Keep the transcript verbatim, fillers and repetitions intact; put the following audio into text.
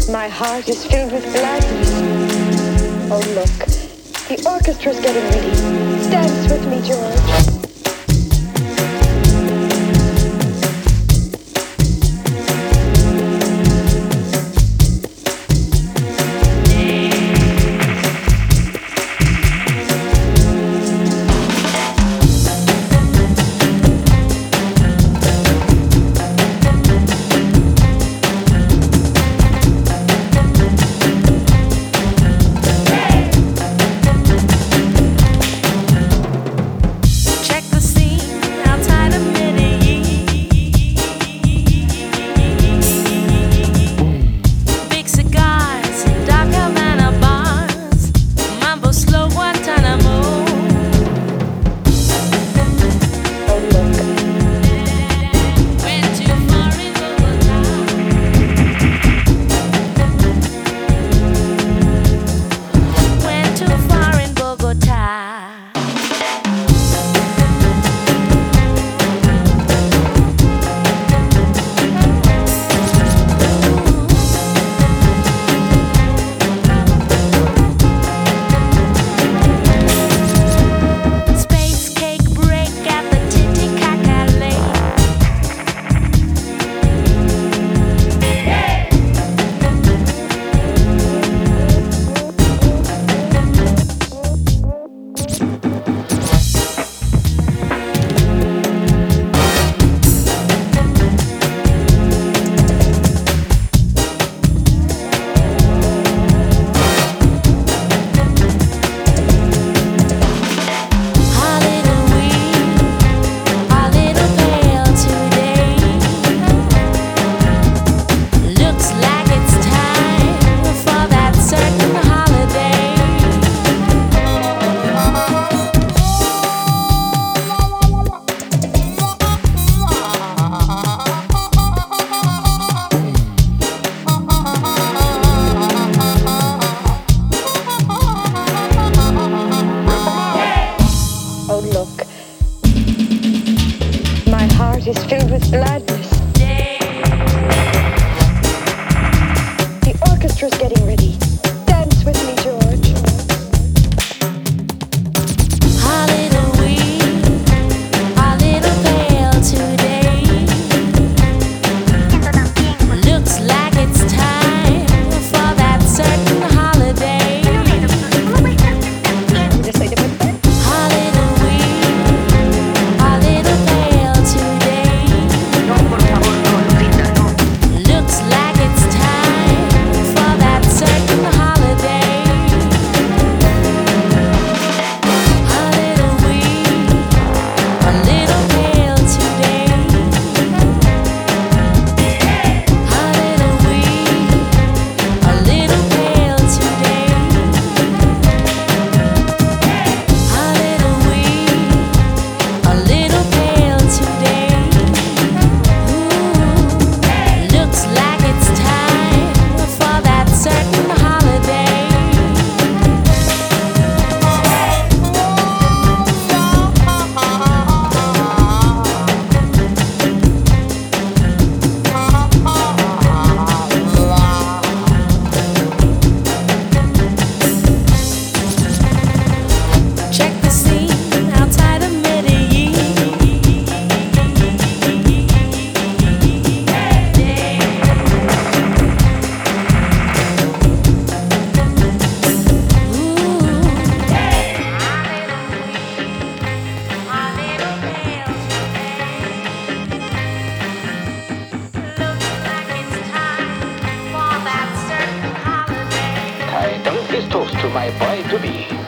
My heart is filled with gladness. Oh, look. The orchestra's getting ready. Dance with me, George. Is filled with gladness. The orchestra's getting ready. Dance with me, George. A little weak, a little pale today. Looks like it's time for that certain holiday. Just say the A little weak, a little pale today. Looks like it's time for that certain holiday. A little weak, a little pale today. A little weak, a little pale today. A little weak, a little pale today. Ooh, looks like it's time for that certain holiday. Check the scene outside of Medellin. I drink this toast to my boy to be.